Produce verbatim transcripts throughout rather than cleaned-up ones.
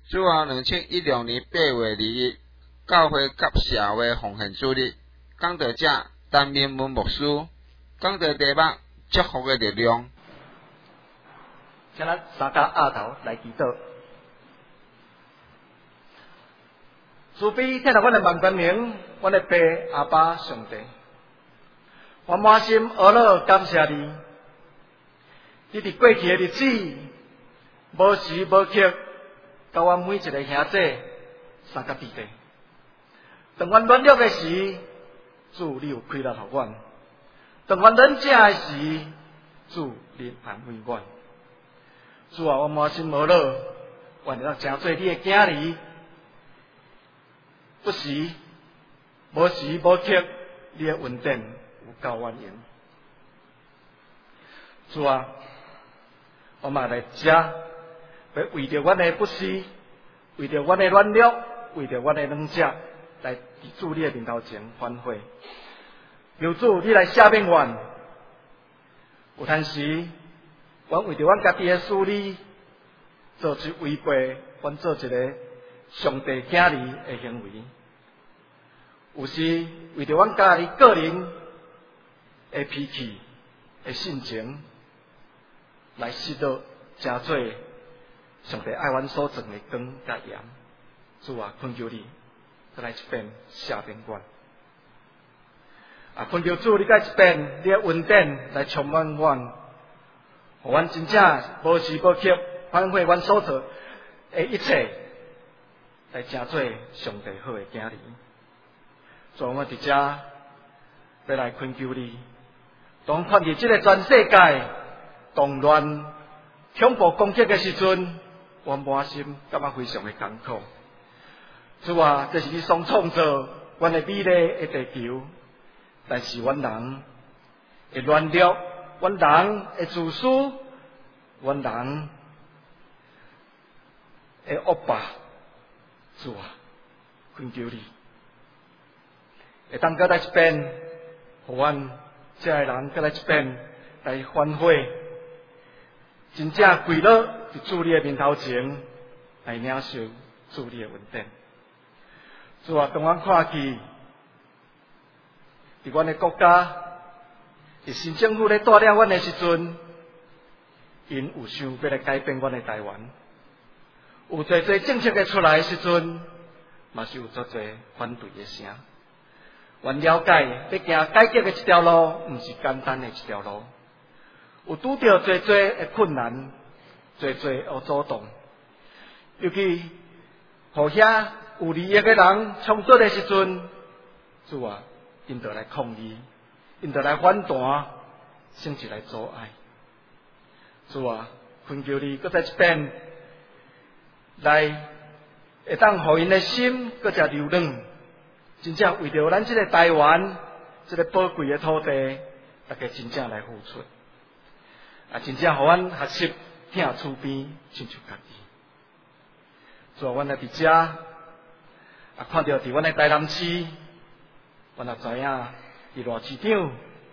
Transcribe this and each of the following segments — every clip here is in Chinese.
主啊，二千一六年八月二日，教会甲社会奉献主日，讲到这陈明文牧师讲到题目祝福的力量。 请咱三家压头来祈祷。慈悲天下阮的万官名，阮的爸阿爸上帝，我满心懊恼感谢你。你伫过去的日子，无时无刻，甲阮每一个兄弟三甲弟弟。当阮软弱的时，主你有开力互阮；当阮软正的时，主你安慰阮。主啊，我满心无恼，愿能成做你的囝儿。不时、无时无刻，你的恩典有够阮用。主啊，我嘛来遮，要为着阮的不是，为着阮的软弱，为着阮的软弱，来伫主你的面头前反悔。求主你来赦免阮。有阵时，阮为着阮家己的私利，做出违背阮做一个上帝囝儿的行为。有时为着阮家己个人的脾气、的性情，来失到真多上帝爱阮所种的光甲盐。主啊，恳求你，再来一遍赦免阮。啊，恳求主，你再一遍，你的恩典来充满阮，互阮真正无时无刻反悔阮所做的一切，来成做上帝好的囝儿。主，我伫遮要来恳求你，当看见这个全世界动乱、恐怖攻击的时阵，我满心感觉非常的艰苦。主啊，这是你所创造阮的美丽的地球，但是阮人会软弱，阮人会自私，阮人会恶霸。主啊，恳求你，会当搁来一遍，互阮这个人搁来一遍来反悔，真正跪落伫主你的面头前来领受主你的恩典。主啊，当阮看去，伫阮的国家，伫新政府咧带领阮的时阵，因有想要来改变阮的台湾，有侪侪政策嘅出来的时阵，嘛是有足侪反对的声。阮了解，要行改革的一条路，毋是简单的一条路，有拄着侪侪的困难，侪侪的阻挡。尤其互遐有利益的人冲突的时阵，主啊，因着来抗议，因着来反弹，甚至来阻碍。主啊，恳求你，搁再一遍来，会当互因的心搁再柔软。真正为着咱这个台湾，这个宝贵的土地，大家真正来付出，啊，真正互阮学习听厝边，亲像家己。主啊，阮来伫遮，啊，看到伫阮的台南市，阮也知影，伫罗市长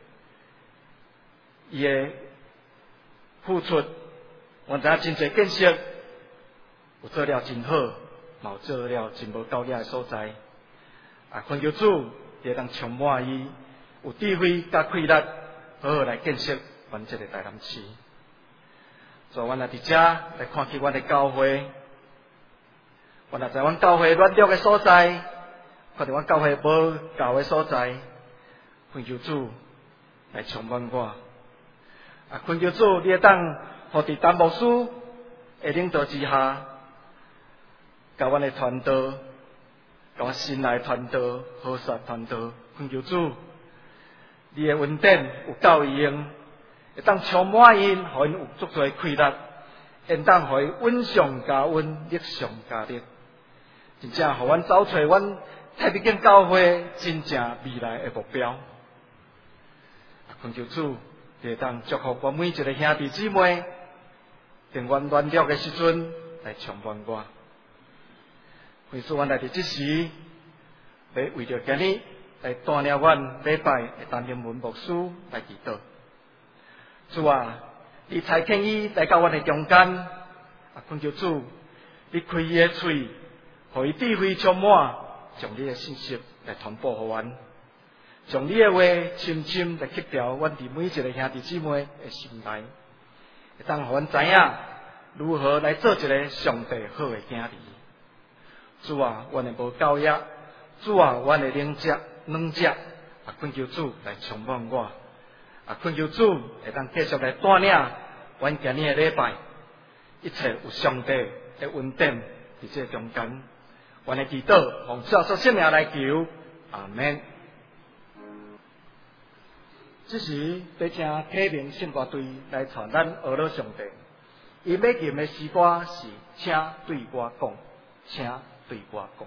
伊的付出，阮知影真侪建设有做了真好，嘛有做了真无够野的所在。啊，恳求主也当充满伊，有智慧甲气力，好好来建设阮这个台南市。所以，阮来伫遮来看起阮的教会，阮也知阮教会软弱的所在，看到阮教会无够的所在，恳求主来充满我。啊，恳求主，你会当互伫陈牧师的领导之下，甲阮的传道。甲我新来团队、好煞团队，恳求主，你的恩典有够伊用，会当充满因，互因有足多气力，会当互伊温上加温，力上加力，真正互阮找找阮太平间教会真正未来的目标。恳求主，会当祝福我每一个兄弟姊妹，在阮软弱的时阵来充满我。为使阮来伫即时，要为着今日来带领阮礼拜的陈明文牧师来祈祷。主啊，你差遣伊来到阮的中间，啊，恳求主， 你开伊的嘴，互伊智慧充满，将你的信息来传播互阮，将你的话深深来刻掉阮伫每一个兄弟姊妹的心内，会当互阮知影如何来做一个上帝好的囝儿。主啊，阮的无教育，主啊，阮的冷食软食，啊，恳求主来充满我，啊，恳求主会当继续来带领阮今日的礼拜，一切有上帝的恩典伫这中间。阮的祈祷，奉主耶稣圣名来求，阿门。这时要请启明圣歌队来传咱俄罗上帝。伊要念的诗歌是，请对我讲，请对我讲。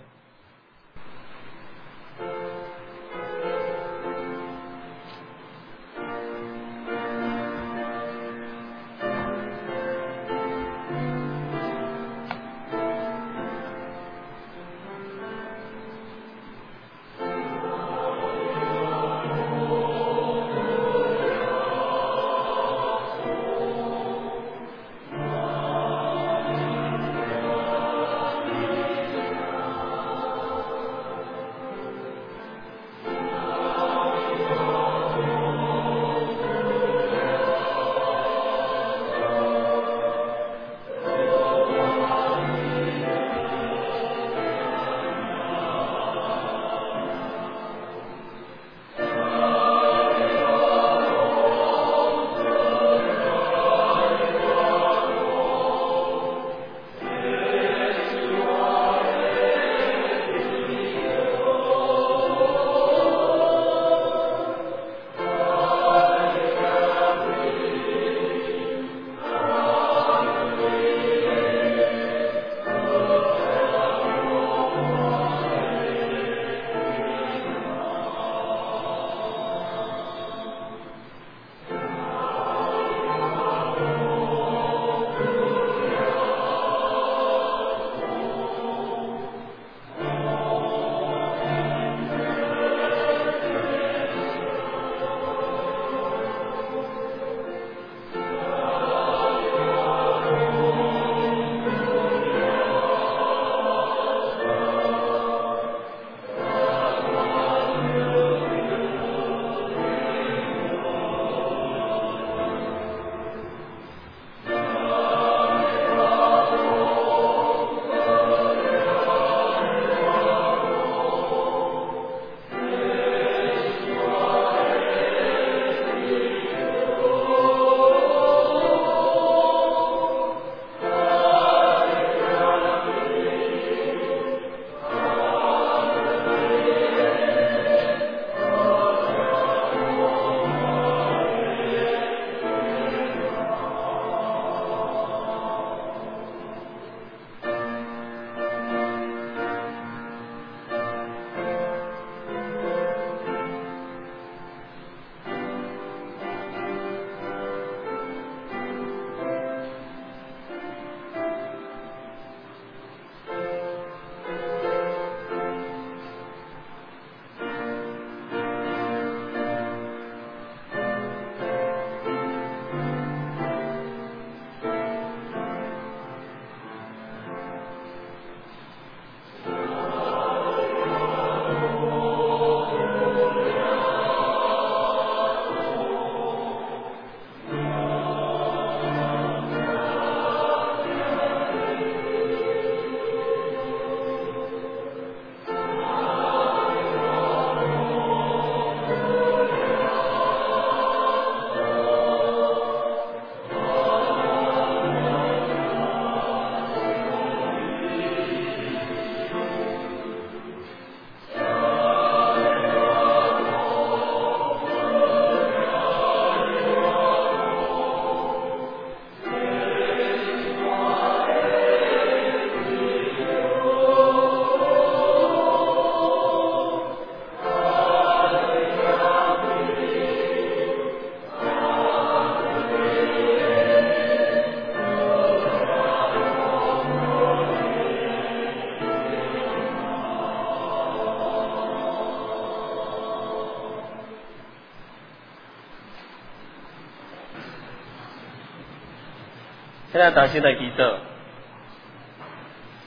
现在大家来祈祷，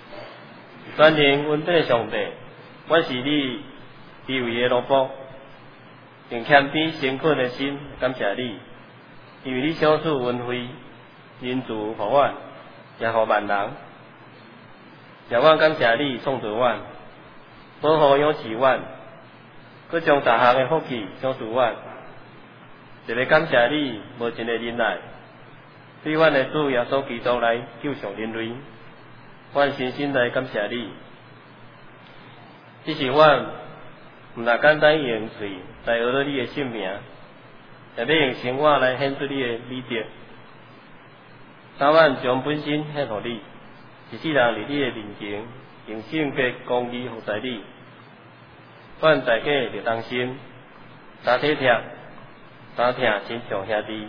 全能稳定的上帝，我是你地位的奴仆，用谦卑诚恳的心感谢你，因为你赏赐恩惠、仁慈互我，也互万人。也我感谢你创造我，保护养饲我，佮将逐项的福气赏赐我。特别感谢你无尽的忍耐，对阮的主耶稣基督来救赎人类。阮深深来感谢你，只是阮毋若简单用嘴来学到你的性命，也要用生活来显出你的美德。当阮将本身献互你，一世人伫你的面前，用圣洁公义服侍你。阮大家着当心，相体贴，相疼亲像兄弟，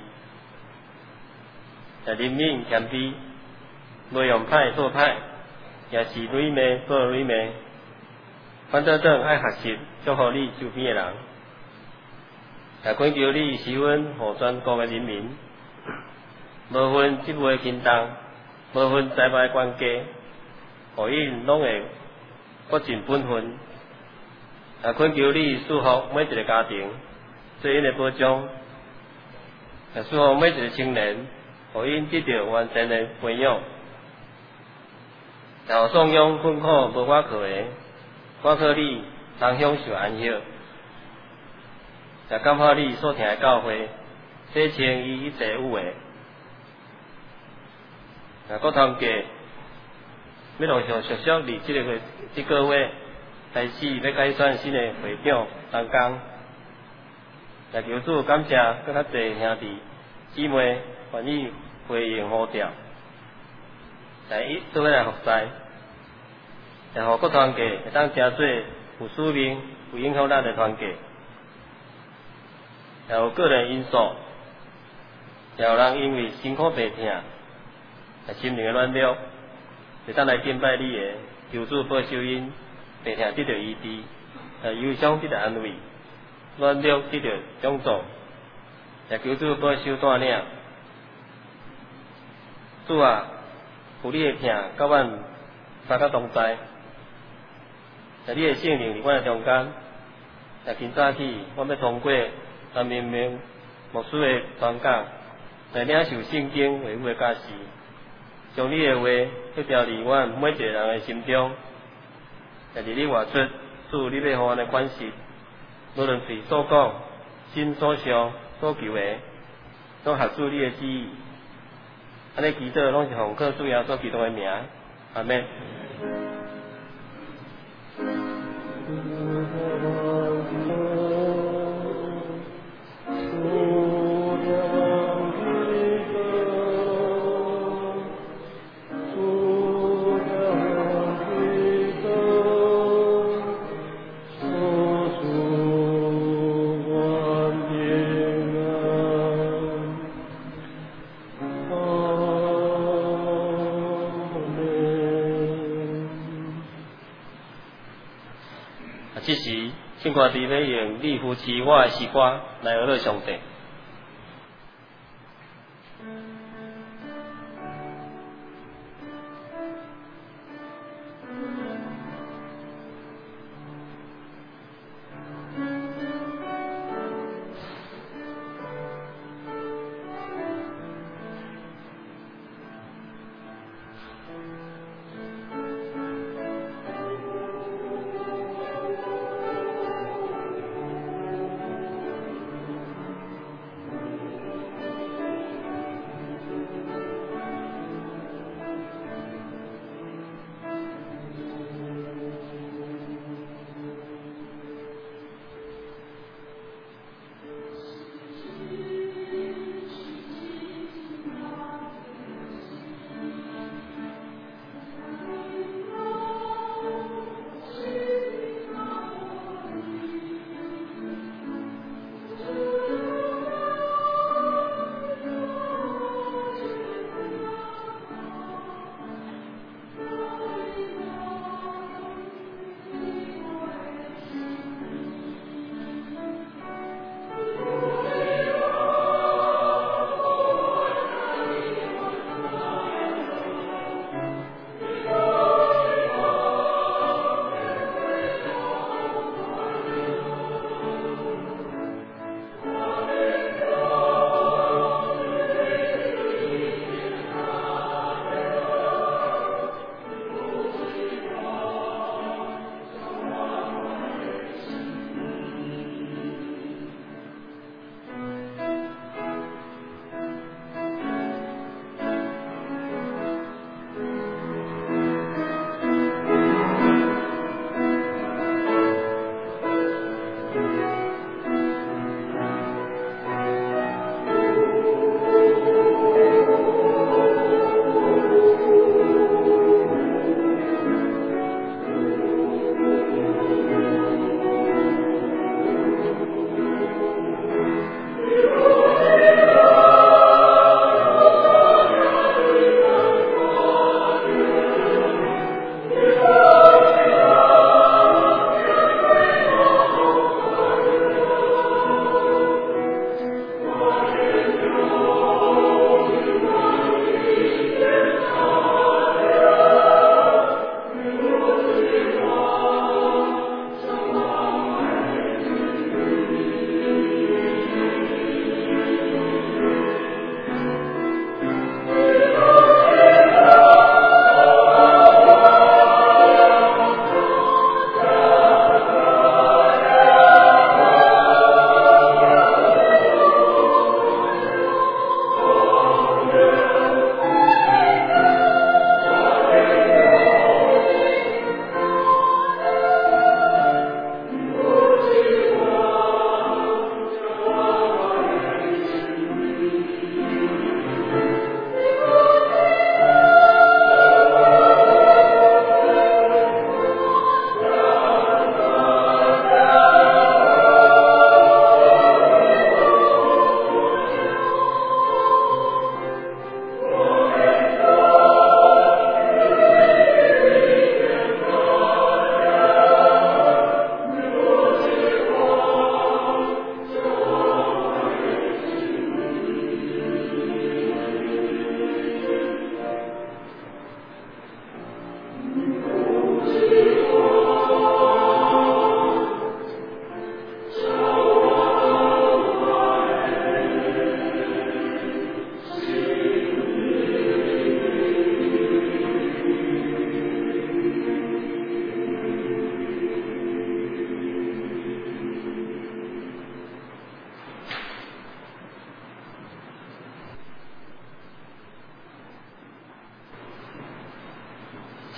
也怜悯谦卑，袂用歹做歹，也是软妹做软妹。阮等等爱学习祝福你周边的人，也恳求你施恩互全国的人民，无分职务的轻重，无分财脉的关系，互因拢会各尽本分。也恳求你祝福每一个家庭，做因的保障，也祝福每一个青年，互因得到完全的培养。也互颂扬困苦无我靠的，我靠你通享受安息。也感谢你所听的教诲，洗清伊一切有为。也各团结，要陆续熟悉伫即个月、即个月开始要改选新的会长当工。也求主感谢更较侪兄弟姊妹愿意回应呼召，来一做伙来服侍，也互各团结会当诚做有使命、有影响力的团结。也有个人因素，也有人因为辛苦病痛，也心灵的软弱，会当来敬拜你的，求主保守因病痛得到医治，也忧伤得到安慰，软弱得到奖助，也求主保守带领。主啊，有你的疼，甲阮三甲同在，也你的圣灵伫阮的中间，也今早起，阮要通过陈明明牧师的传讲，来领受圣经话语的教示，将你的话去调伫阮每一个人的心中，也伫你活出，主你要互阮的款式，无论嘴所讲、心所想、所求的，都合主你的旨意。安尼祈祷拢是奉靠主耶稣基督的名，阿门。这时，请看弟妹用你扶持我的诗歌来学乐上帝。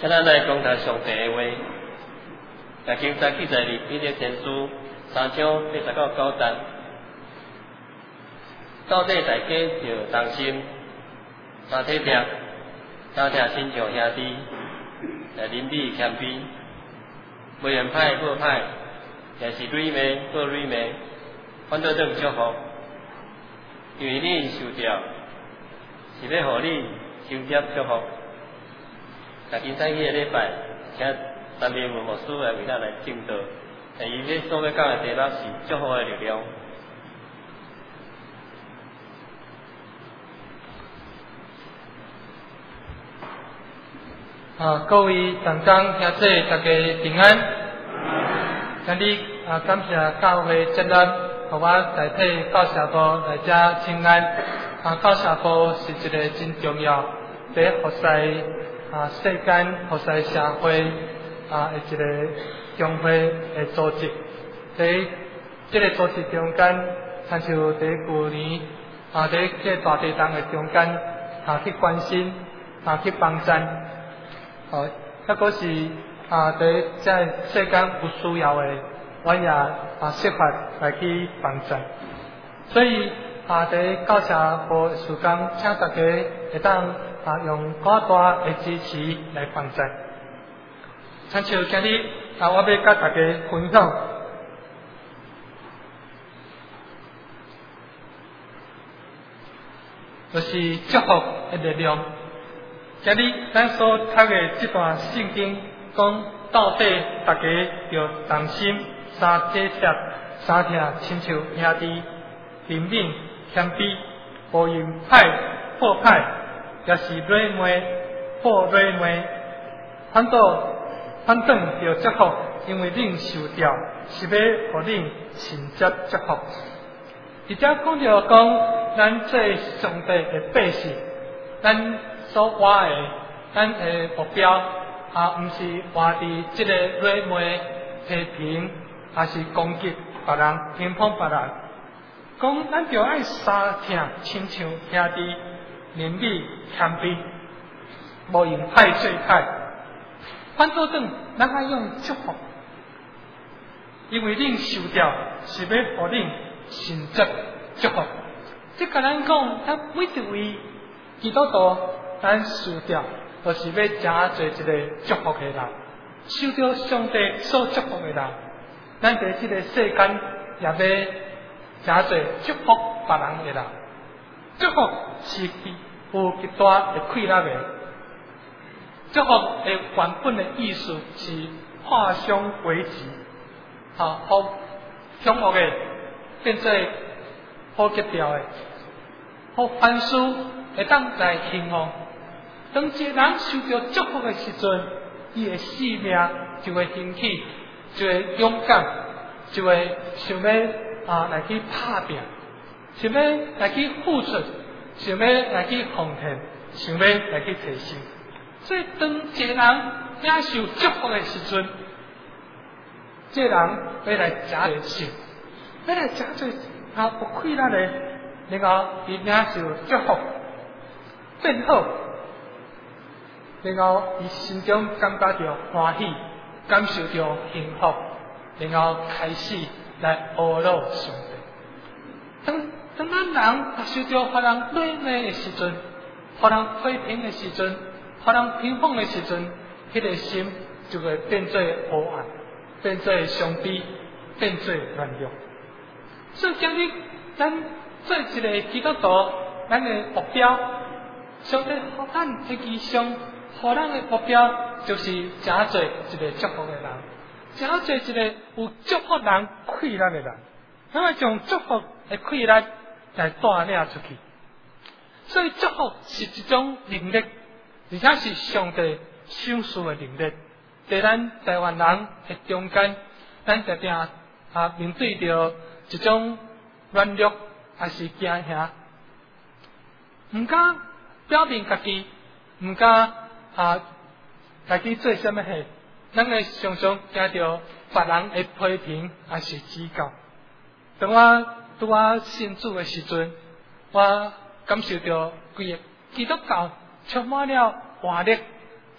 请咱来讲谈上帝的话。也经在记载里，彼得前书三章八十到九节。到底大家要同心，相体贴，相听亲像兄弟，来邻里谦卑，袂言歹报歹，也是蕊骂报蕊骂，反倒等祝福。因为你受掉，是要互你收接祝福。也今仔日礼拜，请陈明文牧师来为咱来证道，但伊咧所要讲的题目是祝福的力量。 啊，各位同工兄弟，大家平安。今日啊，感谢教会责任，互我代替教社部来遮请安。啊，教社部是一个真重要，伫服侍啊世间、服侍社会啊的一个教会的组织。伫这个组织中间，亲像伫旧年啊，伫这大地动的中间啊去关心啊去帮衬。哦，抑个是啊，伫在世间有需要的，我也啊设法来去帮助。所以啊，伫教社部的时间，请大家会当啊用较大的支持来帮助。亲像今日啊，我要甲大家分享，就是祝福的力量。今日咱所读的这段圣经，讲到底大家要同心，三体贴，三听亲像兄弟，怜悯谦卑，无用歹报歹，也是软骂报软骂，反倒反倒要祝福，因为恁受掉，是要互恁承接祝福。而且讲着讲，咱做上帝的百姓，咱所活的咱的目标啊，毋是活伫即个软骂、批评，还是攻击别人、评判别人。讲咱着爱三听亲像兄弟，怜悯谦卑，无用歹做歹。反倒等咱爱用祝福，因为恁受掉是要互恁承接祝福。即甲咱讲，咱每一位基督徒。咱受掉，就是要真做一个祝福的人，受到上帝所祝福的人。咱在这个世间也要真做祝福别人的人。祝福是有极大的快乐的。祝福的原本的意思是化凶为吉，啊，互凶恶的变做好吉调的，互凡事会当来幸福。当一个人受到祝福的时阵，伊的生命就会兴起，就会勇敢，就会想要啊来去打拼，想要来去付出，想要来去奉献，想要来去提升。所以当一个人领受祝福的时阵，这个人要来真做，要来真做啊有快乐的，然后伊领受祝福变好。然后，伊心中感觉到欢喜，感受到幸福，然后开始来阿罗上帝。当当咱人受到互人软骂的时阵，互人批评的时阵，互人评判的时阵，迄、那个心就会变做黑暗，变做伤悲，变做软弱。所以今日咱做一个基督徒，咱的目标，上帝互咱的基上。互咱的目标就是真做一个祝福的人，真做一个有祝福人快乐的人，咱要将祝福的快乐来带领出去。所以祝福是一种能力，而且是上帝赏赐的能力。在咱台湾人的中间，咱常常啊面对着一种软弱，还是惊吓，唔敢表明家己，唔敢。啊，家己做什么事，咱会常常听到别人的批评，还是指教。当我拄我信主的时阵，我感受到规个基督教充满了活力，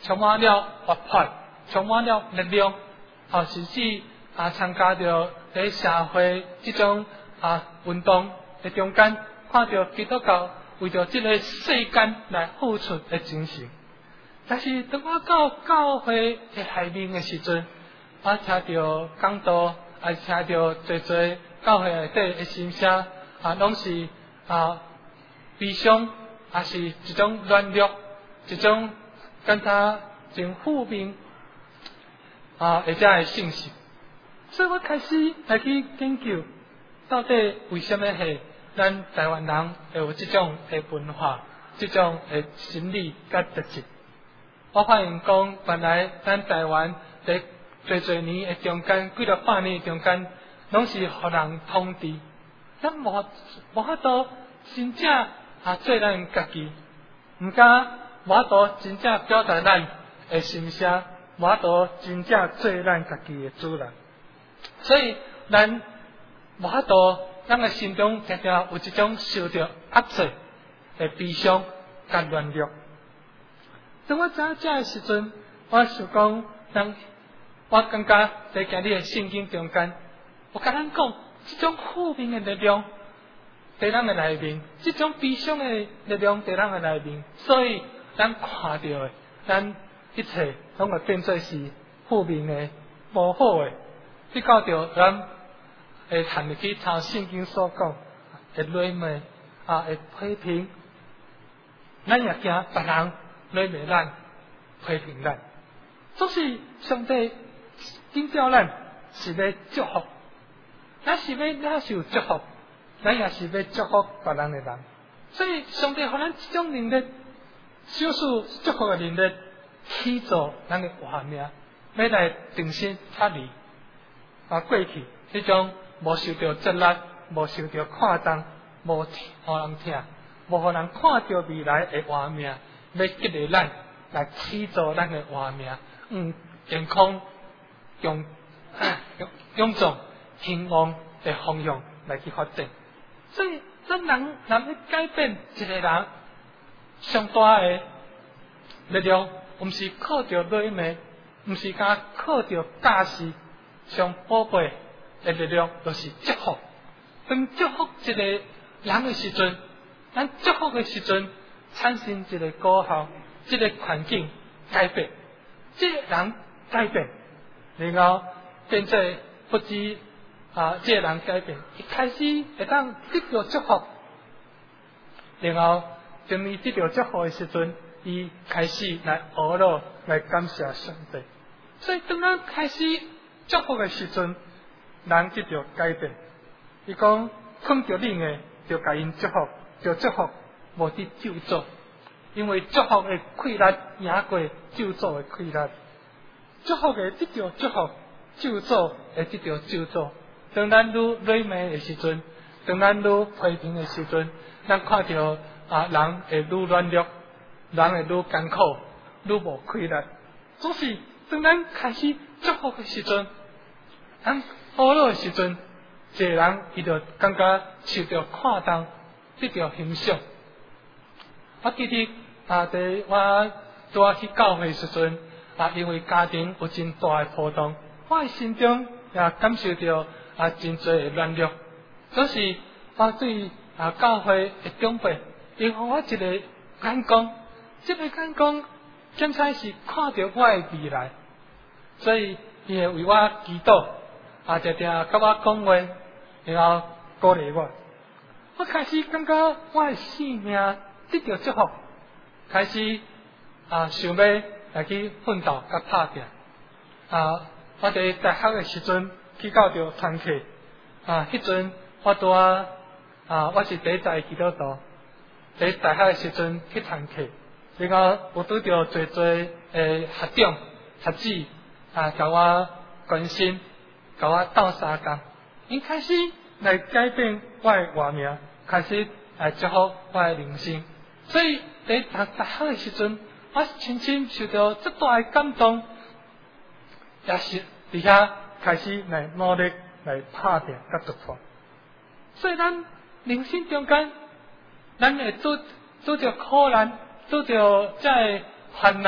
充满了活泼，充满了力量，啊，甚至啊参加着在社会这种啊运动的中间，看到基督教为着这个世间来付出的精神。但是当我到教会的内面的时阵，我听到讲道，也听到侪侪教会内底的声声，啊，拢是啊悲伤，也是一种软弱，一种跟他真负面啊，或者的信息。所以我开始来去研究，到底为什么是咱台湾人会有这种的文化，这种的心理甲特质。我发现讲，原来咱台湾在侪侪年的中间，几落百年的中间，拢是互人统治。咱无无法度真正啊做咱家己，毋敢无法度真正表达咱的心声，无法度真正做咱家己的主人。所以咱无法度，咱的心中常常有一种受到压制的悲伤甲软弱。当我知影这的时阵，我想讲，人我感觉在今日的圣经中间，我甲咱讲，这种负面的力量在咱的内面，这种悲伤的力量在咱的内面，所以咱看到的，咱一切拢会变作是负面的、无好的。比较着咱会谈入去抄圣经所讲，会诨骂啊，会批评，咱也惊别人诨骂咱、批评咱。总是上帝警告咱是要祝福，咱是要领受祝福，咱也是要祝福别人的人。所以上帝互咱这种能力，小事祝福的能力，起造咱的活命，要来定心察理。啊，过去迄种无受到责难、无受到看重、无互人听、无互人看到未来的活命，要激励咱来起造咱的活命，嗯，健康、勇、勇勇壮、兴旺的方向来去发展。所以，咱人若要改变一个人上大的力量，毋是靠着诨骂，毋是甲靠着假释。上宝贝的力量就是祝福。当祝福一个人的时阵，咱祝福的时阵，产生一个果效，这个环境改变，这个人改变，然后变做不止啊，这个人改变，一开始会当得到祝福，然后当伊得到祝福的时阵，伊开始来学乐来感谢上帝。所以当咱开始祝福的时阵，人就着改变。伊讲碰着恁的，就甲因祝福，就祝福，无得咒诅。因为祝福的溃烂赢过咒诅的溃烂，祝福的得着祝福，咒诅会得着咒诅。当咱愈诨骂的时阵，当咱愈批评的时阵，咱看到啊人会愈软弱，人会愈艰苦，愈无溃烂。总是当咱开始祝福的时阵，咱好乐的时阵，一个人伊就感觉受到看重，得到欣赏。我记得啊，在我拄去教会的时阵，啊，因为家庭有真大的波动，我的心中也感受到啊真侪的软弱。总是我对啊教会的长辈，伊互我一个眼光，这个眼光检查是看到我的未来。所以，伊会为我祈祷，啊，常常甲我讲话，然后鼓励我。我开始感觉我的生命得到祝福，开始啊想要来去奋斗甲打拼。啊，我伫大学的时阵去到着团契，啊，迄阵我拄啊，啊，我是第一代基督徒，伫大学的时阵去团契，然后有拄着侪侪诶学长、学姊。啊，甲我关心，甲我斗相共，因开始来改变我的活命，开始来祝福我的人生。所以在读大学的时阵，我深深受到这大的感动，也是伫遐开始来努力来打拼甲突破。所以咱人生中间，咱会拄拄着苦难，拄着这烦难，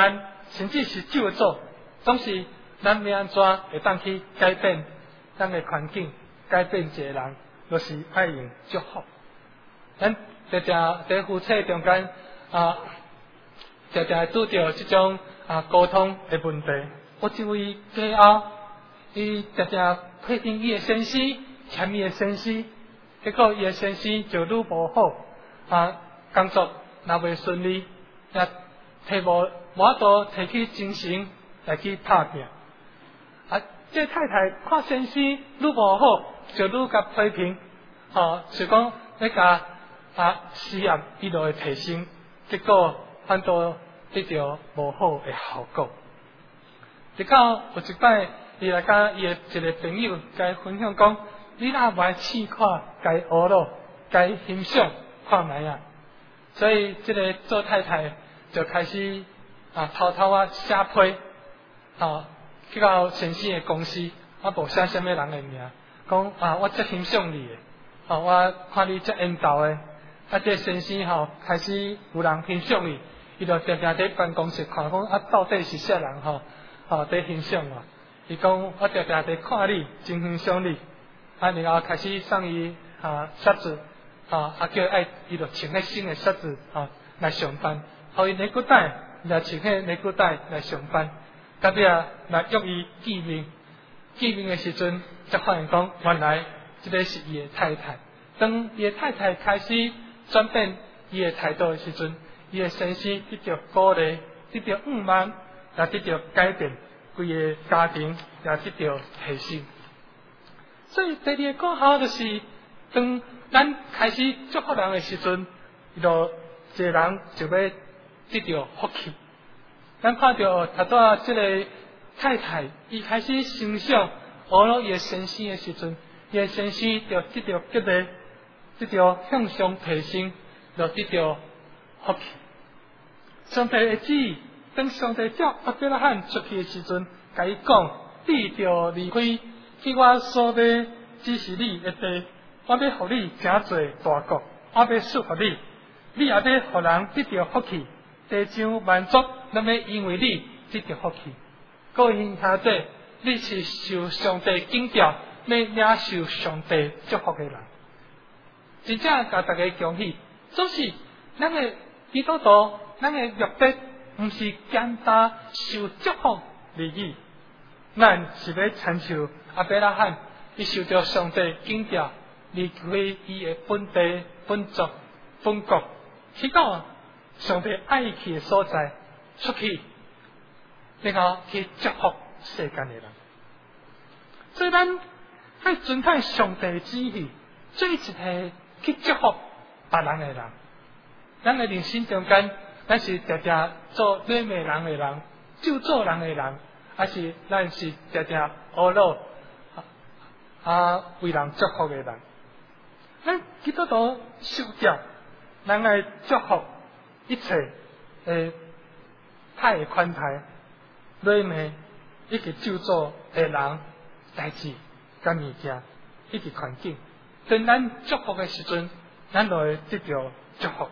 甚至是救助，总是咱要安怎会当去改变咱的环境，改变一个人，就是爱用祝福。咱常常在夫妻中间啊，常常拄到这种啊沟通的问题。有一位家后，伊常常批评伊的先生，嫌伊的先生，结果伊的先生就愈无好啊，工作若袂顺利，也提无无法度提起精神来去打拼。啊，这太太看先生愈无好，就愈甲批评，哦，就讲要甲啊事业伊就会提升，结果反倒得到无好的效果。直到有一摆，伊来甲伊的一个朋友甲伊分享讲，你若无爱试看，该学咯，该欣赏看卖啊。所以这个做太太就开始啊偷偷啊写批，啊去到先生的公司，啊无写什么人的名，讲啊我真欣赏你的，啊我看你真缘投的，啊这先生吼开始有人欣赏你，伊就常常伫办公室看讲啊到底是啥人吼，吼伫欣赏我，伊讲我常常伫看你，真欣赏你，啊然后开始送伊啊鞋子。啊！啊，叫爱伊就穿迄新的鞋子啊来上班，互伊尼骨带，来穿迄尼骨带来上班。到尾啊，来约伊见面，见面的时阵，才发现讲，原来这个是伊的太太。当伊的太太开始转变伊的态度的时阵，伊的先生得到鼓励，得到五万，也得到改变，规个家庭也得到提升。所以第二个果效就是，当咱开始祝福人的时阵，就一个人就要得到福气。咱看到头拄即个太太，伊开始欣赏学了伊的先生的时阵，伊的先生就得到激励，得到向上提升，就得到福气。上帝的旨意，当上帝叫亚伯拉罕出去的时阵，甲伊讲：你着离开去我所在指示你的地。我要互你成做大国，我要赐福你，你也要互人得到福气。地上万族那么因为你得到福气。各位兄弟，你是受上帝敬重，要领受上帝祝福的人。真正甲大家恭喜，总是咱的基督徒，咱的目的不是简单受祝福而已，咱是要参照亚伯拉罕，伊受到上帝敬重。离开伊的本地、本族、本国，去到上帝爱去的所在，出去，然后去祝福世间的人。所以咱要遵守上帝的旨意，做一个去祝福别人的人。咱的人生中间，咱是常常做礼美人的人，救助人的人，还是咱是常常学乐啊为人祝福的人。咱基督徒受教，咱来祝福一切诶太宽大、礼美以及救助的人、代志、甲物件以及环境。当咱祝福的时阵，咱就会得到祝福。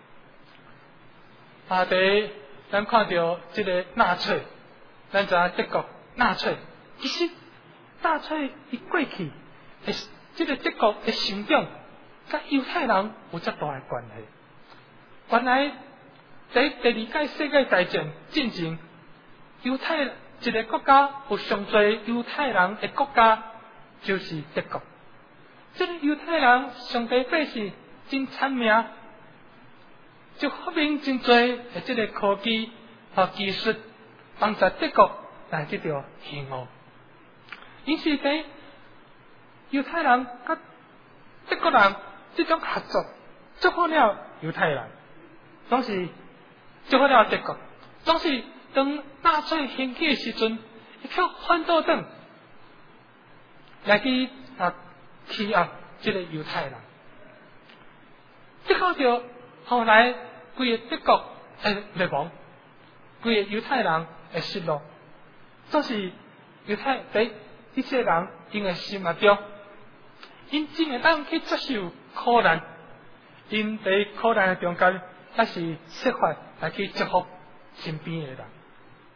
啊，第咱看到这个纳粹，咱知影德国纳粹，其实纳粹一过去，诶，这个德国的成长。甲犹太人有遮大的关系。原来在第二届世界大战进前，犹太一个国家有上多犹太人的国家就是德国。这个犹太人上帝百姓真惨命，就发明真多的这个科技和技术，帮助德国来得到幸福。因此，在犹太人甲德国人这种合作，祝福了犹太人，总是祝福了德国，总是当纳粹兴起的时阵，伊却反倒转来去啊欺压这个犹太人。结果就后来规个德国会灭亡，规个犹太人会失落，总是犹太在一些人因的心目中，因真会当去接受苦难，因在苦难的中间，还是设法来去祝福身边的人。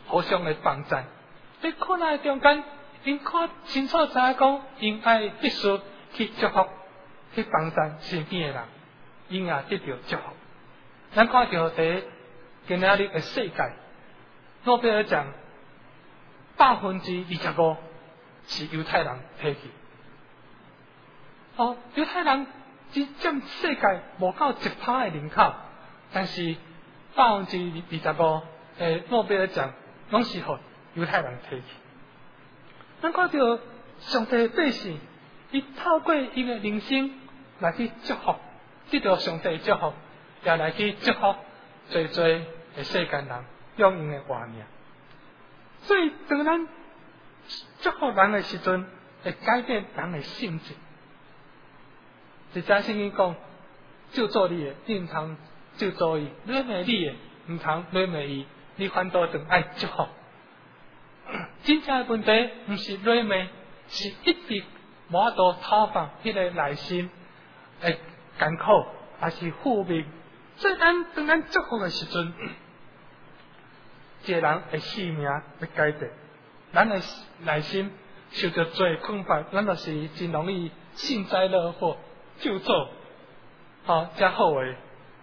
互相的帮助。在困难的中间，因看清楚知影讲，因爱必须去祝福、去帮助身边的人，因也得到祝福。咱看到在今仔日的世界，诺贝尔奖百分之二十五是犹太人提去。哦，犹太人只占世界无够一趴的人口，但是百分之二十五的诺贝尔奖拢是互犹太人提去。咱看到上帝百姓，伊透过伊的人生来去祝福，得到上帝祝福，也来去祝福最最的世间人，用因的活命。所以，当咱祝福人的时阵，会改变人的性质。一则圣经讲，咒詛你的，你唔通咒詛伊；谄媚你的，唔通谄媚伊。你反倒当爱祝福。真正的问题唔是谄媚，是一直无法度讨放迄个内心的艰苦，还是负面。所以咱当咱祝福的时阵，一个人的性命要改变，咱的内心受到罪困乏，咱就是真容易幸灾乐祸。就做，好加好诶，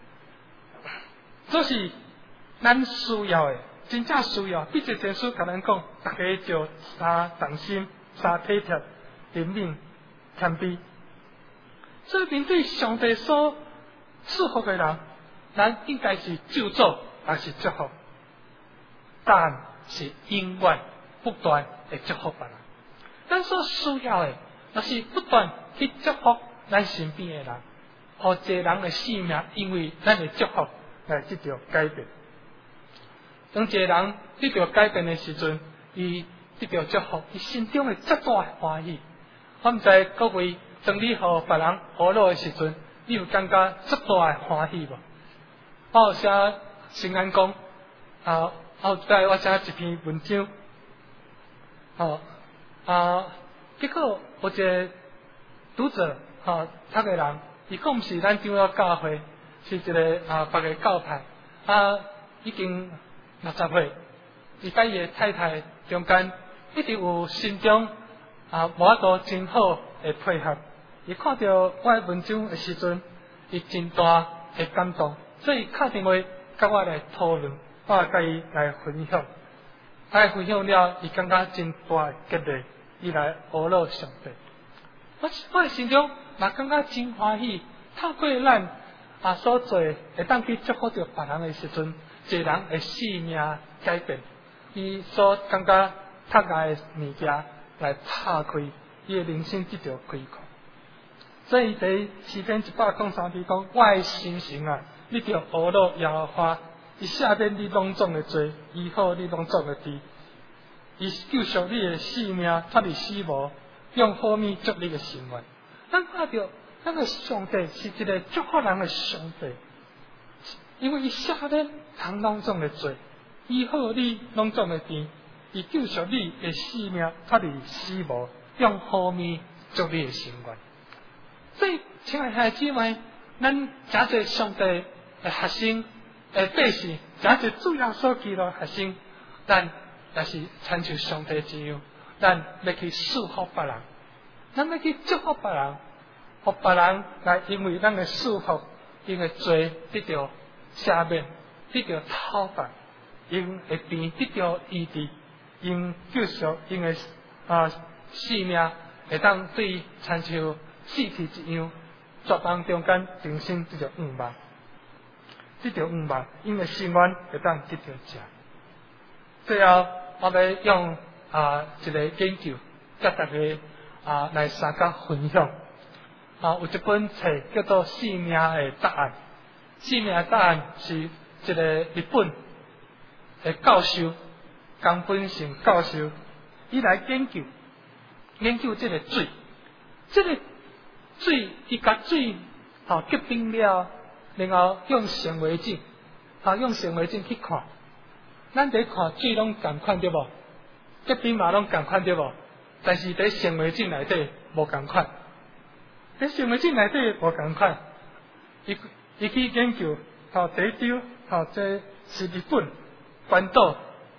这是咱需要诶，真正需要。彼得前书甲咱讲，大家就三同心、三体贴、怜悯、谦卑。所以面对上帝所祝福的人，咱应该是就做还是祝福？答案是永远不断的祝福别人。咱所需要的，就是不断去祝福咱身边的人，互一个人的性命因为咱的祝福来得到改变。当一个人得到改变的时阵，伊得到祝福，伊心中会极大欢喜。我毋知各位，当你互别人好乐的时阵，你有感觉极大欢喜无？我有写圣言讲，啊，后来我写一篇文章，哦啊，结果有一个读者。啊，读个人，伊讲毋是咱长老教会，是一个啊别个教派，啊已经六十岁，伊甲伊的太太中间一直有心中啊无法度真好的配合。伊看到我的文章的时阵，伊真大的感动，所以打电话甲我来讨论，我甲伊来分享，来分享了，伊感觉真大的激励，伊来学乐上帝。我我的心中嘛感觉真欢喜，透过咱啊所做，会当去祝福到别人的时阵，一个人的性命改变，伊所感觉读来的物件来打开，伊的人生得到开阔。所以在诗篇一百零三篇讲，我的心神啊，你着学乐耶和华，伊赦免你拢总的罪，医好你拢总的病，伊救赎你的性命，脱离死亡。用好面祝你的心愿，咱看到咱个上帝是一个祝福人的上帝，因为伊赦免人拢总的罪，医好你拢总的病，伊救赎你的性命，脱离死亡，用好面祝你的心愿。所以，亲爱孩子们，咱真侪上帝的学生、的百姓，真侪主要所记录学生，咱也是参照上帝之样。咱要去祝福别人，咱要去祝福别人，互别人来因为咱的祝福，因的罪得到赦免，得到讨伐，因的病得到医治，因救赎，因的啊性命会当对参像死体一样，绝望中间人生得到圆满，得到圆满，因的心愿会当得到食。最后，我要用。啊，一个研究，甲大家啊来参加分享。啊，有一本册叫做《生命的答案》，生命的答案是一个日本的教授冈本胜教授，伊来研究研究这个水，这个水伊甲水啊结冰了，然后用显微镜啊用显微镜去看，咱伫看水拢共款对无？结冰嘛拢共款对无？但是伫显微镜内底无共款，伫显微镜内底无共款。伊伊去研究，吼第一张，吼这是日本关岛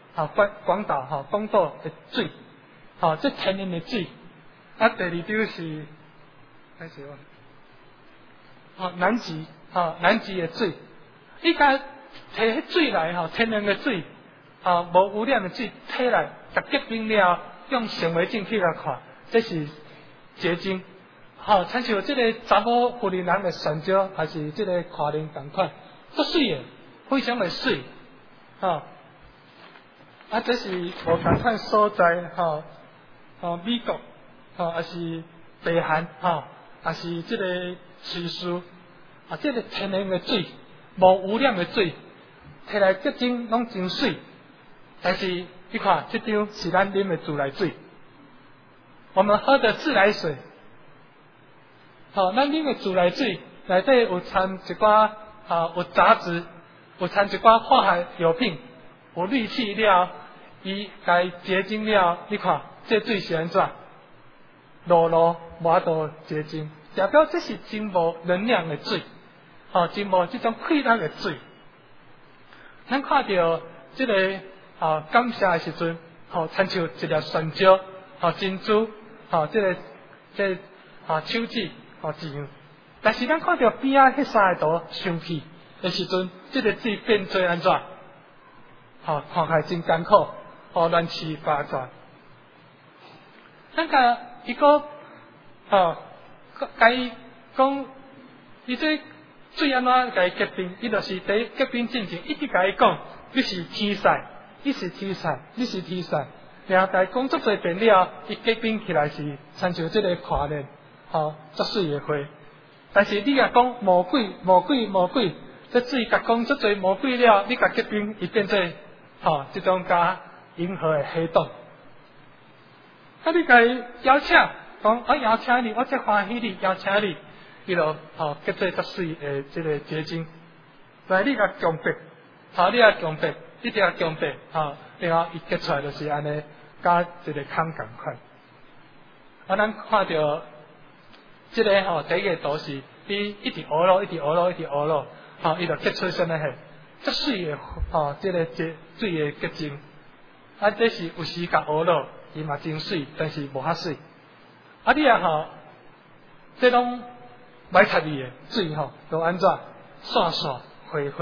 吼广广岛吼广岛的水，吼这天然的水。啊，第二张是，开始哦，吼南极，吼南极的水，伊甲摕迄水来吼，天然的水，吼无污染的水，摕来甲结冰了，用显微镜去来看，这是结晶。吼，亲像即个查某富人人的泉州，还是即个看林同款，足水的，非常的水，吼。啊，这是无同款所在，吼，吼美国，吼，还是北韩，吼，还是即个瑞士，啊，即个天然的水，无污染的水，摕来结晶拢真水。但是你看，这张是咱啉的自来水，我们喝的自来水。吼，咱啉的自来水内底有掺一寡啊，有杂质，有掺一寡化学药品，有氯气了，伊该结晶了。你看，这水是安怎？落落无法度结晶，代表这是真无能量的水，吼，真无这种快乐的水。咱看到这个啊，感谢的时阵，吼，亲像一粒泉石，吼珍珠，吼这个这个啊手指。吼，一样，但是咱看到边仔迄三个图生气的时阵，即、这个水变做安怎？吼，看起来真艰苦，吼乱七八糟。咱甲伊个吼，甲伊讲，伊这水安怎甲伊结冰？伊就是伫结冰进前一直甲伊讲，你是天使，你是天使，你是天使。然后甲伊讲足侪遍了，伊结冰起来是亲像即个跨链。吼，足水的花，但是你甲讲魔鬼，魔鬼，魔鬼，这水甲讲足侪魔鬼了，你甲结冰，伊变做吼这种甲银河的黑洞。啊，你甲伊邀请，讲我邀请你，我真欢喜你，邀请你，伊就吼结做足水的这个结晶。来，你甲强迫，吼你甲强迫，你定要强迫，吼，然后伊结出来就是安尼，甲一个空共款。啊，咱看到。这个吼、哦，第一个图是伊一直学咯，一直学咯，一直学咯，吼、哦，伊就结出什么嘿？足水的吼，这个结水的结晶。啊，这是有时甲学咯，伊嘛真水，但是无遐水。啊，你啊吼，这种歹读字的水吼，都安怎闪闪花花。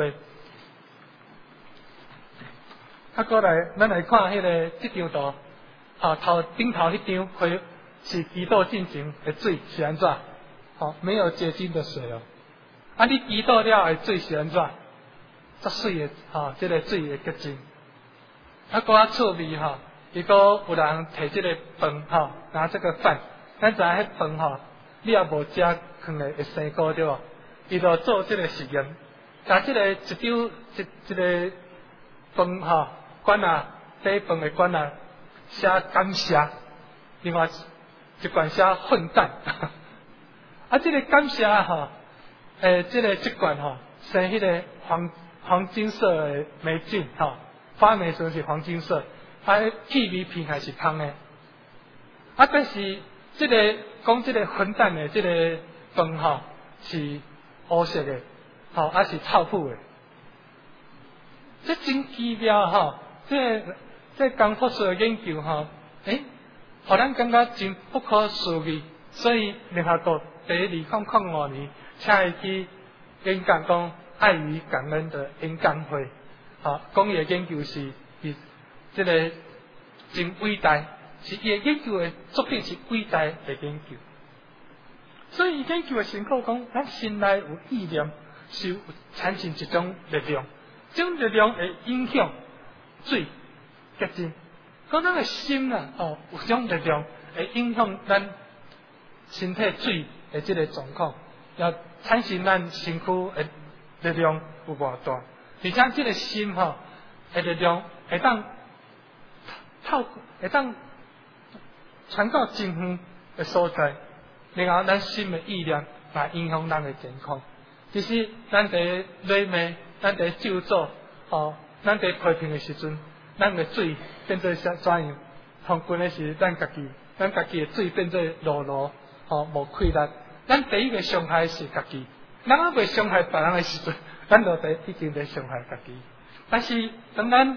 啊，过来，咱来看迄、那个这张图，吼头顶头迄张花。是基督进前的水是安怎？吼、哦，没有结晶的水哦。啊，你基督了的水是安怎？足水的，吼、哦，这个水的结晶。啊，搁较趣味吼，伊搁有人摕这个饭吼、哦，拿这个饭，咱知影迄饭吼，你也无食，放咧会生菇对无？伊就做这个实验，把这个一张一一个饭吼管啊，底饭的管啊，写感谢，另外。一罐写混蛋，啊，这个感谢吼，诶，这个这罐吼，生迄个黄黄金色的霉菌吼，发霉时是黄金色，啊，气味片还是香的，啊，但是这个讲这个混蛋的这个饭吼是黑色的，吼，啊是臭腐的，这真奇妙吼，这这刚博士的研究吼，诶。互咱感觉真不可思议，所以联合国第二零零五年请伊去演讲讲爱与感恩的演讲会，好，讲伊的研究是是这个真伟大，是伊的研究的作品是伟大的研究。所以研究的成果讲，咱心内有意念，是有产生一种力量，这种力量会影响水结晶。讲咱的心啊，哦，有种力量会影响咱身体水的这个状况，要产生咱身躯的力量有偌大，而且这个心吼、哦、的力量会当透会当传到真远的所在，然后咱心的意念来影响咱的健康。其实咱伫内面，咱伫救助，哦，咱伫批评的时阵。咱的水变做怎怎样？方根的是咱家己，咱家己的水变做落落，吼、哦、无气力。咱第一个伤害是家己，咱还未伤害别人的时阵，咱就第已经在伤害家己。但是当咱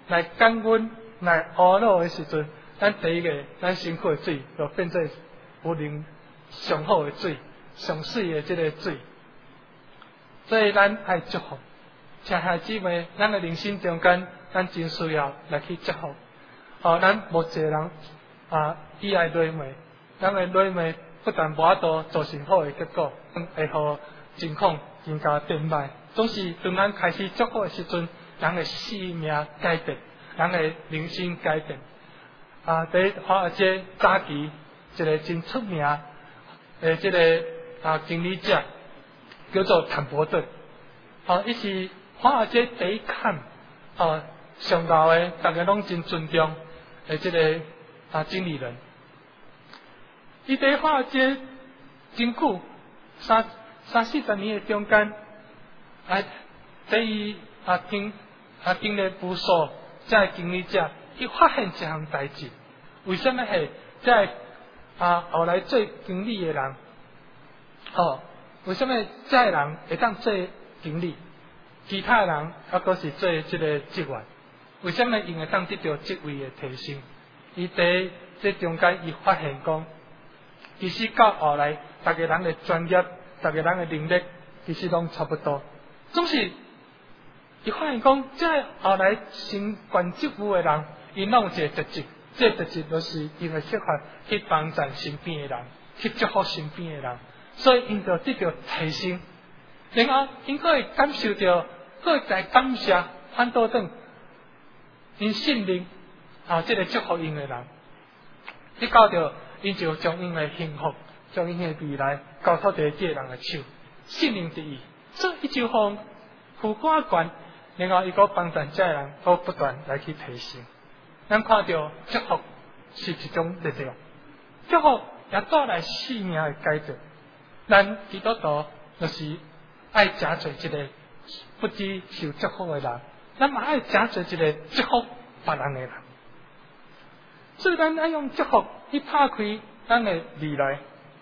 来降温、来懊恼的时阵，咱第一个，咱身躯的水就变做有灵上好的水、上水的这个水。所以咱爱祝福，亲爱姊妹，咱的人生中间，咱真需要来去祝福。哦，咱无一个人啊，伊爱落楣，咱的落楣不但无法度造成好的结果，会互情况更加变歹。总是当咱开始祝福的时阵，人的生命改变，人的人生改变。啊，伫华尔街早期一个真出名诶，这个啊经理者叫做坦伯顿。啊，伊是华尔街第一看啊上高诶，大家拢真尊重诶，这个啊经理人。伊伫华尔街真久，三三四十年诶中间，啊，在伊啊经啊经历无数这经理者，伊发现一项代志，为什么系在啊后来做经理诶人，哦，为什么这个人会当做经理，其他人还阁是做这个职员？为什么因会当得到职位诶提升？伊伫这中间，伊发现讲，其实到后来，大家人诶专业，大家人诶能力，其实拢差不多。总是，伊发现讲，这后来升管职务诶人，因拢有一个特质，这个特质就是因为适合去帮助身边诶人，去祝福身边诶人，所以因就得到提升。然后因可以感受到，可以在感谢反倒等因信任啊，这个祝福因诶人，你到着因就将因诶幸福，将因诶未来交托伫这个人诶手，信任伫伊，所以伊就互副官权，然后伊个帮助这个人，都不断来去提升。咱看到祝福是一种力量，祝福也带来生命诶改变。咱基督徒就是爱诚做一个不知受祝福诶人，咱嘛爱诚做一个祝福别人诶人。所以咱爱用祝福去拍开咱诶未来，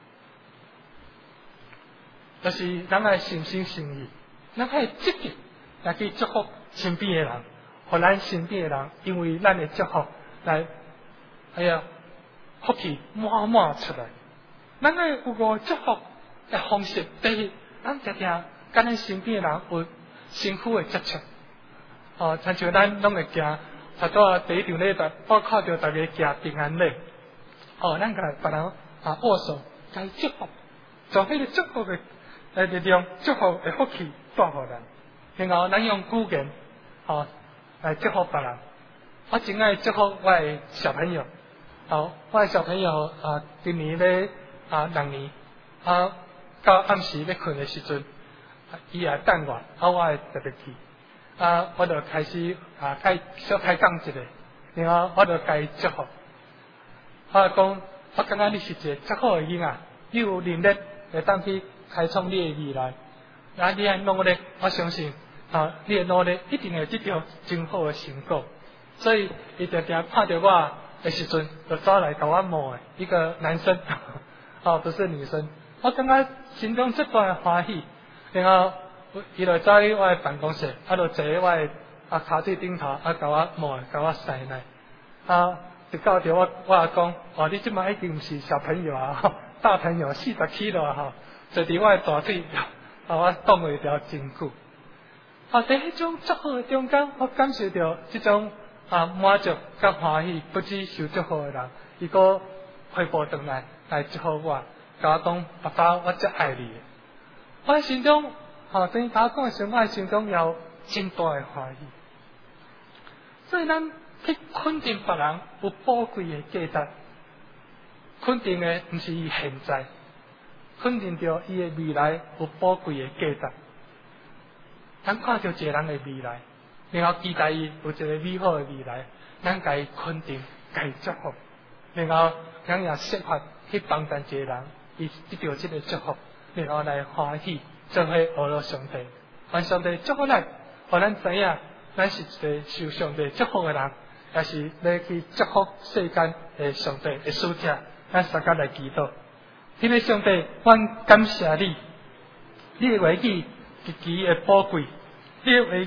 就是咱爱诚心诚意，咱爱积极来去祝福身边诶人，互咱身边诶人因为咱诶祝福来，哎呀，福气满满出来。咱爱有个祝福诶方式，第一，咱常常跟咱身边诶人有身躯诶接触。哦，亲像咱拢会行。差不多第一场礼拜，我看到大家行平安礼，哦，咱甲别人啊握手，甲伊祝福，将迄个祝福的诶力量、祝福的福气带互人，然后咱用语言，哦来祝福别人。我真爱祝福我的小朋友，哦，我的小朋友啊，今年咧啊两年，啊到暗时咧困的时阵，伊也等我，啊我会特别去。啊，我就开始啊开小开讲一个，然后我就甲伊祝福。我讲，我感觉你是一个足好诶囡仔，你有能力会当去开创你诶未来。啊，你诶努力，我相信啊，你诶努力一定会得到真好诶成果。所以，伊常常看到我诶时阵，就走来甲我问诶，一个男生，哦，不是女生。我感觉心中这段欢喜，然后。伊就走去我诶办公室，啊，就坐喺我诶啊骹腿顶头，啊，甲我摸，甲我塞奶，啊，就到着我，我也讲，哦，你即摆已经毋是小朋友啊，大朋友，四十起了吼，坐伫我诶大腿，啊，我挡袂了真久。啊，在迄种祝福诶中间，我感受到即种啊满足甲欢喜，不知受祝福诶人，伊个回报转来来祝福我，甲我讲，爸爸，我真爱你。我心中。哦，等于甲我讲诶时候，我心中有真大诶欢喜。所以咱去肯定别人有宝贵诶价值，肯定诶毋是伊现在，肯定着伊诶未来有宝贵诶价值。咱看到一个人诶未来，然后期待伊有一个美好诶未来，咱甲伊肯定，甲伊祝福，然后咱也设法去帮助一个人，伊得到这个祝福，然后来欢喜。做伙学了上帝，愿上帝祝福咱，互咱知影，咱是一个受上帝祝福诶人，也是要去祝福世间诶上帝诶使者。咱大家来祈祷，天父上帝，阮感谢你，你诶话语极其诶宝贵，你诶话语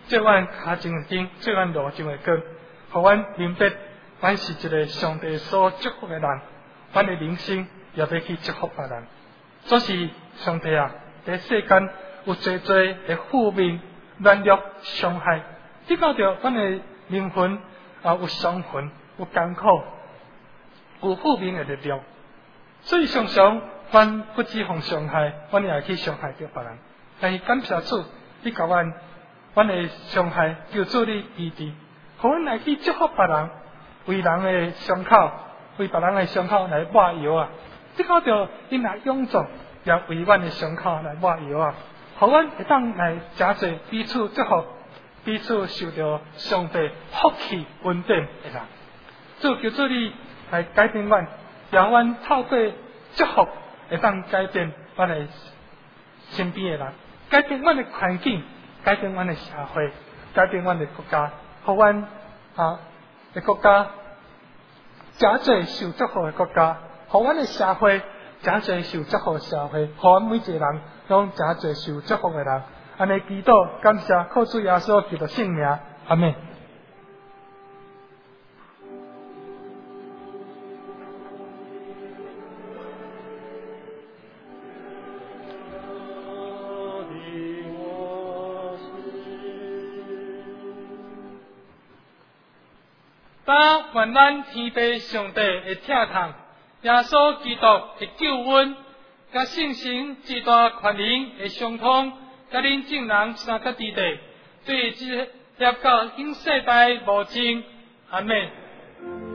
做阮脚前的灯，做阮路上的光，互阮明白，阮是一个上帝所祝福的人，阮的人生也要去祝福别人。这是上帝啊，在世间有侪侪的负面、软弱、伤害，这搞到阮的灵魂啊有伤痕、有艰苦、有负面的力量。所以常常，阮不止互伤害，阮也会去伤害着别人。但是感谢主，你甲阮，阮的伤害求主你医治，互阮来去祝福别人，为人的伤口，为别人的伤口来抹药啊！这搞到因来永助，也为阮的伤口来抹药啊！互阮会当来诚侪彼此祝福，彼此受到上帝福气稳定的人。主求主你来改变阮，让阮透过祝福会当改变阮的身边的人，改变阮的环境，改变阮的社会，改变阮的国家，互阮啊的国家诚侪受祝福的国家，互阮的社会诚侪受祝福的社会，互阮每一个人拢诚侪受祝福的人。安尼祈祷，感谢靠主耶稣基督圣名，阿门。当愿咱天父上帝的疼痛，耶稣基督的救恩，甲圣神之大权能的相通，甲恁众人三角地地，对这业到永世代无尽，阿门。